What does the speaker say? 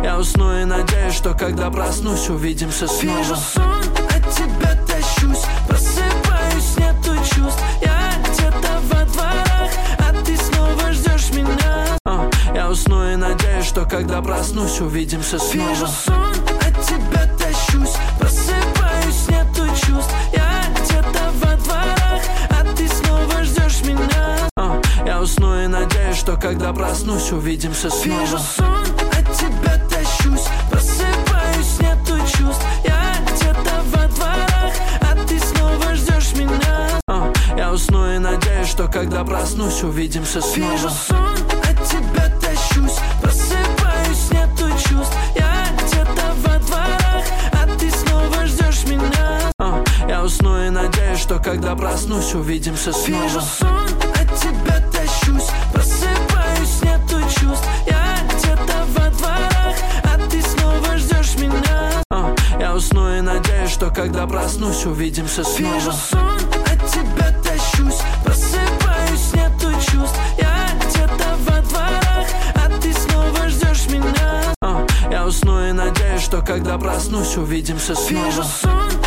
Я усну и надеюсь, что когда проснусь, увидимся снова. Вижу сон, от тебя тащусь, просыпаюсь, нету чувств. Я где-то во дворах, а ты снова ждешь меня. Я усну и надеюсь, что когда проснусь, увидимся снова. Вижу сон, от тебя тащусь, просыпаюсь, нету чувств. Я где-то во дворах, а ты снова ждешь меня. Я усну и надеюсь, что когда проснусь, увидимся снова. Вижу сон, от тебя тащусь, просыпаюсь, нету чувств. Я где-то во дворах, а ты снова ждешь меня. Я усну и надеюсь, что когда проснусь, увидимся снова. Вижу сон, от тебя тащусь, просыпаюсь, нету чувств. Я где-то во дворах, а ты снова ждешь меня. Я усну и надеюсь, что когда проснусь, увидимся снова. Вижу сон, от тебя тащусь, просыпаюсь, нету чувств. Я где-то во дворах, а ты снова ждешь меня. Я усну и надеюсь, что когда проснусь, увидимся снова. Вижу сон, от тебя тащусь, просыпаюсь, нету чувств. Я где-то во дворах, а ты снова ждешь меня. Я усну и надеюсь, что когда проснусь, увидимся снова. Вижу сон,